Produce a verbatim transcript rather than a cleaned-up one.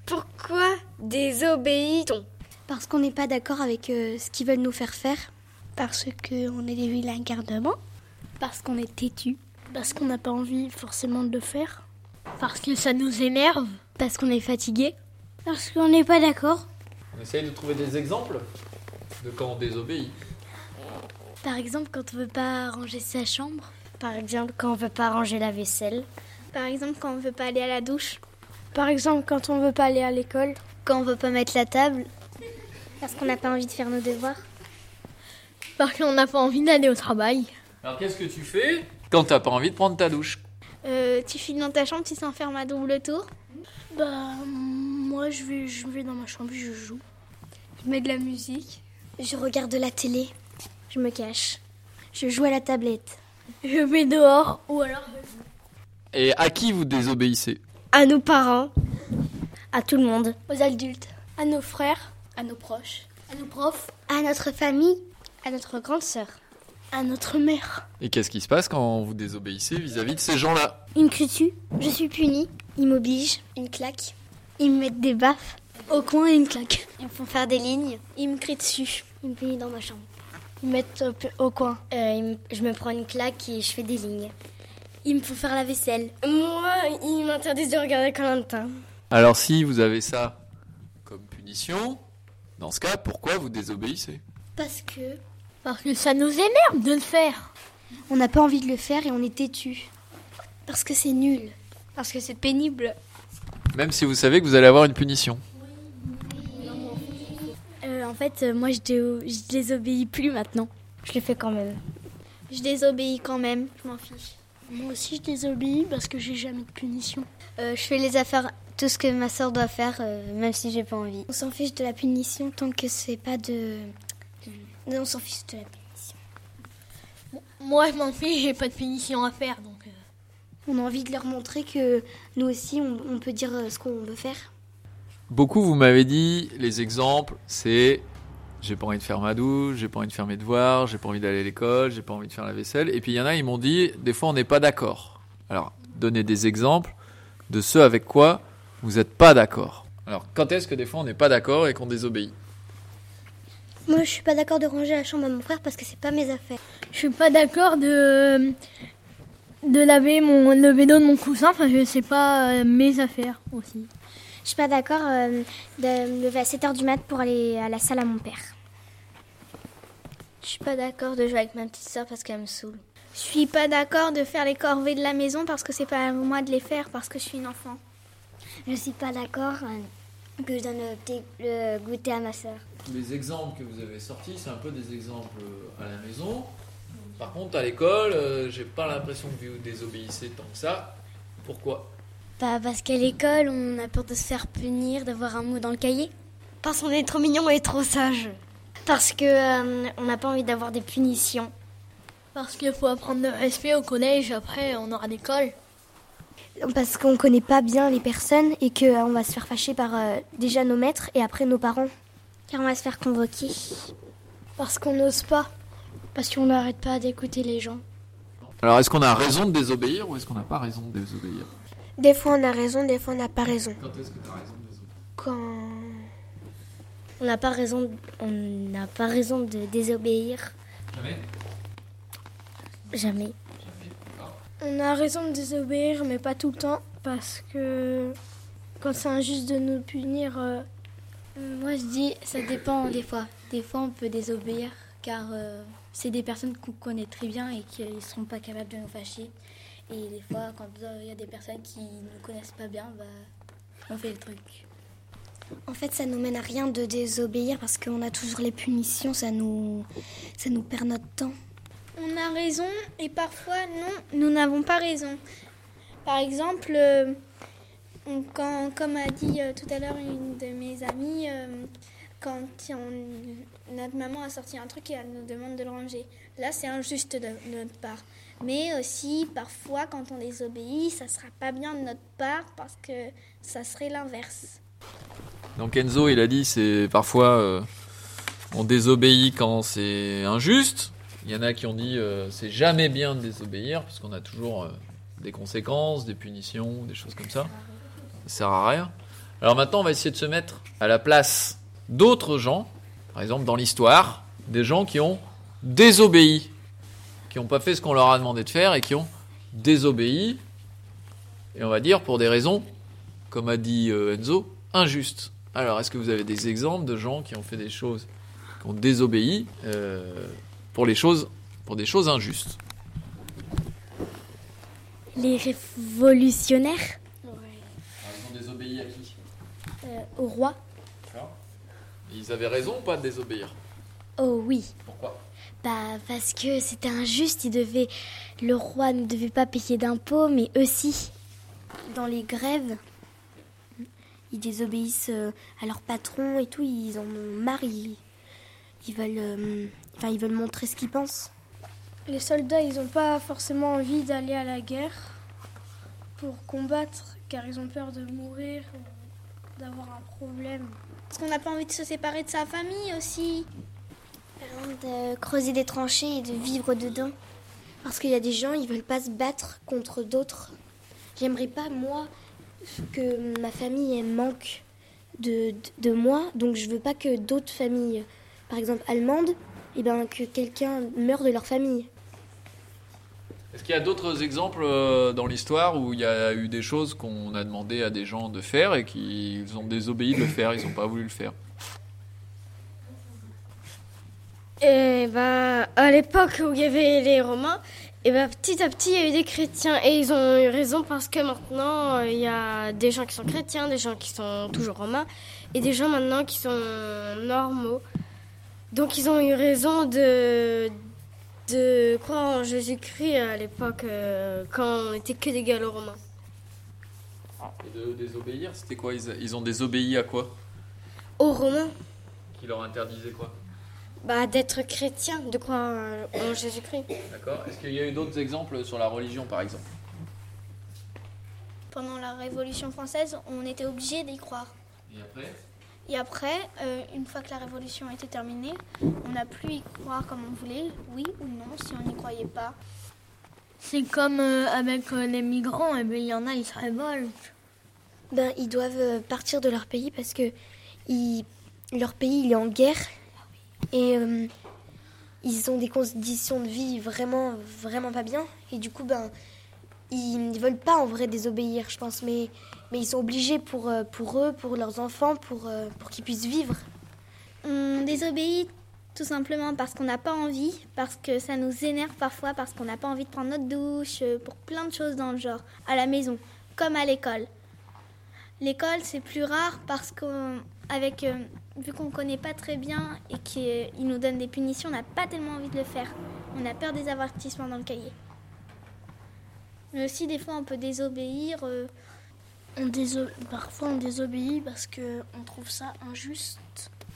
Pourquoi désobéit-on? Parce qu'on n'est pas d'accord avec euh, ce qu'ils veulent nous faire faire. Parce qu'on est des vilains gardements. Parce qu'on est têtu. Parce qu'on n'a pas envie forcément de le faire. Parce que ça nous énerve. Parce qu'on est fatigué. Parce qu'on n'est pas d'accord. On essaye de trouver des exemples de quand on désobéit. Par exemple, quand on veut pas ranger sa chambre. Par exemple, quand on veut pas ranger la vaisselle. Par exemple, quand on veut pas aller à la douche. Par exemple, quand on veut pas aller à l'école. Quand on veut pas mettre la table. Parce qu'on n'a pas envie de faire nos devoirs. Parce qu'on n'a pas envie d'aller au travail. Alors qu'est-ce que tu fais quand t'as pas envie de prendre ta douche? euh, Tu files dans ta chambre, tu s'enfermes à double tour. Bah, moi je vais, je vais dans ma chambre, je joue. Je mets de la musique. Je regarde la télé. Je me cache. Je joue à la tablette. Je vais dehors ou alors je joue. Et à qui vous désobéissez? À nos parents. À tout le monde. Aux adultes. À nos frères. À nos proches. À nos profs. À notre famille. À notre grande sœur. À notre mère. Et qu'est-ce qui se passe quand vous désobéissez vis-à-vis de ces gens-là? Ils me crient dessus. Je suis punie. Ils m'obligent. Une claque. Ils me mettent des baffes. Au coin et une claque. Ils me font faire des lignes. Ils me crient dessus. Ils me punissent dans ma chambre. Ils me mettent au, au coin. Euh, ils me- je me prends une claque et je fais des lignes. Ils me font faire la vaisselle. Moi, ils m'interdisent de regarder Koh-Lanta. Alors si vous avez ça comme punition, dans ce cas, pourquoi vous désobéissez? Parce que Parce que ça nous énerve de le faire. on n'a pas envie de le faire et on est têtu. Parce que c'est nul. Parce que c'est pénible. Même si vous savez que vous allez avoir une punition. Euh, en fait, euh, moi je, dé- je désobéis plus maintenant. Je le fais quand même. Je désobéis quand même. Je m'en fiche. Moi aussi je désobéis parce que j'ai jamais de punition. Euh, je fais les affaires, tout ce que ma soeur doit faire, euh, même si j'ai pas envie. On s'en fiche de la punition tant que c'est pas de... Non, on s'en fiche de la punition. Moi, je m'en fiche, j'ai pas de punition à faire, donc... euh, On a envie de leur montrer que nous aussi on, on peut dire euh, ce qu'on veut faire. Beaucoup, vous m'avez dit, les exemples, c'est j'ai pas envie de faire ma douche, j'ai pas envie de faire mes devoirs, j'ai pas envie d'aller à l'école, j'ai pas envie de faire la vaisselle. Et puis il y en a, ils m'ont dit, des fois on n'est pas d'accord. Alors, donnez des exemples de ceux avec quoi vous n'êtes pas d'accord. Alors, quand est-ce que des fois on n'est pas d'accord et qu'on désobéit? Moi, je suis pas d'accord de ranger la chambre à mon frère parce que c'est pas mes affaires. Je suis pas d'accord de... de laver mon, le vélo de mon cousin, parce que c'est pas euh, mes affaires aussi. Je suis pas d'accord euh, de me lever à sept heures du mat pour aller à la salle à mon père. Je suis pas d'accord de jouer avec ma petite soeur parce qu'elle me saoule. Je suis pas d'accord de faire les corvées de la maison parce que c'est pas à moi de les faire parce que je suis une enfant. Je suis pas d'accord euh, que je donne le, thé- le goûter à ma soeur. Les exemples que vous avez sortis, c'est un peu des exemples à la maison. Par contre, à l'école, euh, j'ai pas l'impression que vous désobéissez tant que ça. Pourquoi? Bah, parce qu'à l'école, on a peur de se faire punir, d'avoir un mot dans le cahier. Parce qu'on est trop mignon et trop sage. Parce que euh, on n'a pas envie d'avoir des punitions. Parce qu'il faut apprendre le respect au collège, après on aura l'école. Parce qu'on connaît pas bien les personnes et qu'on va se faire fâcher par euh, déjà nos maîtres et après nos parents. Car on va se faire convoquer. Parce qu'on n'ose pas. Parce qu'on n'arrête pas d'écouter les gens. Alors, est-ce qu'on a raison de désobéir ou est-ce qu'on n'a pas raison de désobéir? Des fois on a raison, des fois on n'a pas raison. Quand est-ce que tu as raison de désobéir? Quand... On n'a pas raison, on n'a pas raison de désobéir. Jamais? Jamais. On a raison de désobéir, mais pas tout le temps. Parce que quand c'est injuste de nous punir... euh, Moi je dis, ça dépend des fois. Des fois on peut désobéir car euh, c'est des personnes qu'on connaît très bien et qui ne seront pas capables de nous fâcher. Et des fois, quand il y a des personnes qui ne nous connaissent pas bien, bah, on fait le truc. En fait, ça nous mène à rien de désobéir parce qu'on a toujours les punitions, ça nous, ça nous perd notre temps. On a raison et parfois non, nous n'avons pas raison. Par exemple, euh, on- quand, comme a dit euh, tout à l'heure une de mes amies, euh, quand on- notre maman a sorti un truc et elle nous demande de le ranger. Là, c'est injuste de, de notre part. Mais aussi, parfois, quand on désobéit, ça ne sera pas bien de notre part parce que ça serait l'inverse. Donc Enzo, il a dit, c'est parfois euh, on désobéit quand c'est injuste. Il y en a qui ont dit euh, c'est jamais bien de désobéir parce qu'on a toujours euh, des conséquences, des punitions, des choses comme ça. Ça sert à rien. Alors maintenant, on va essayer de se mettre à la place d'autres gens, par exemple dans l'histoire, des gens qui ont désobéi, qui n'ont pas fait ce qu'on leur a demandé de faire et qui ont désobéi, et on va dire pour des raisons, comme a dit euh, Enzo, injustes. Alors, est-ce que vous avez des exemples de gens qui ont fait des choses, qui ont désobéi euh, pour, les choses, pour des choses injustes? Les révolutionnaires. Alors, ils ont désobéi à qui? Euh, au roi. D'accord. Ils avaient raison ou pas de désobéir? Oh oui. Pourquoi? Bah parce que c'était injuste, il devait, le roi ne devait pas payer d'impôts, mais eux si. Dans les grèves, ils désobéissent euh, à leur patron et tout, ils en ont marre, ils, ils veulent, euh, enfin ils veulent montrer ce qu'ils pensent. Les soldats, ils n'ont pas forcément envie d'aller à la guerre pour combattre, car ils ont peur de mourir, d'avoir un problème. Parce qu'on n'a pas envie de se séparer de sa famille aussi. De creuser des tranchées et de vivre dedans. Parce qu'il y a des gens, ils veulent pas se battre contre d'autres. J'aimerais pas, moi, que ma famille elle, manque de, de, de moi. Donc je veux pas que d'autres familles, par exemple allemandes, eh ben, que quelqu'un meure de leur famille. Est-ce qu'il y a d'autres exemples euh, dans l'histoire où il y a eu des choses qu'on a demandé à des gens de faire et qu'ils ont désobéi de le faire, ils n'ont pas voulu le faire? Et bah, à l'époque où il y avait les Romains, et bah, petit à petit, il y a eu des chrétiens. Et ils ont eu raison parce que maintenant, il y a des gens qui sont chrétiens, des gens qui sont toujours romains, et des gens maintenant qui sont normaux. Donc ils ont eu raison de, de croire en Jésus-Christ à l'époque, euh, quand on n'était que des gallo-romains. Et de désobéir, c'était quoi? ils, ils ont désobéi à quoi? Aux Romains, Qui leur interdisait quoi? bah, d'être chrétien, de croire en Jésus-Christ. D'accord. Est-ce qu'il y a eu d'autres exemples sur la religion, par exemple? Pendant la Révolution française, on était obligé d'y croire. Et après? Et après, euh, une fois que la Révolution était terminée, on n'a plus y croire comme on voulait, oui ou non, si on n'y croyait pas. C'est comme euh, avec euh, les migrants, et ben il y en a, ils se révoltent. Ben, ils doivent partir de leur pays parce que ils, leur pays il est en guerre et euh, ils ont des conditions de vie vraiment, vraiment pas bien. Et du coup, ben, ils ne veulent pas en vrai désobéir, je pense, mais, mais ils sont obligés pour, pour eux, pour leurs enfants, pour, pour qu'ils puissent vivre. On désobéit tout simplement parce qu'on n'a pas envie, parce que ça nous énerve parfois, parce qu'on n'a pas envie de prendre notre douche, pour plein de choses dans le genre, à la maison, comme à l'école. L'école, c'est plus rare parce qu'avec, euh, vu qu'on ne connaît pas très bien et qu'ils nous donnent des punitions, on n'a pas tellement envie de le faire. On a peur des avertissements dans le cahier. Mais aussi, des fois, on peut désobéir. Euh... On déso... Parfois, on désobéit parce qu'on trouve ça injuste.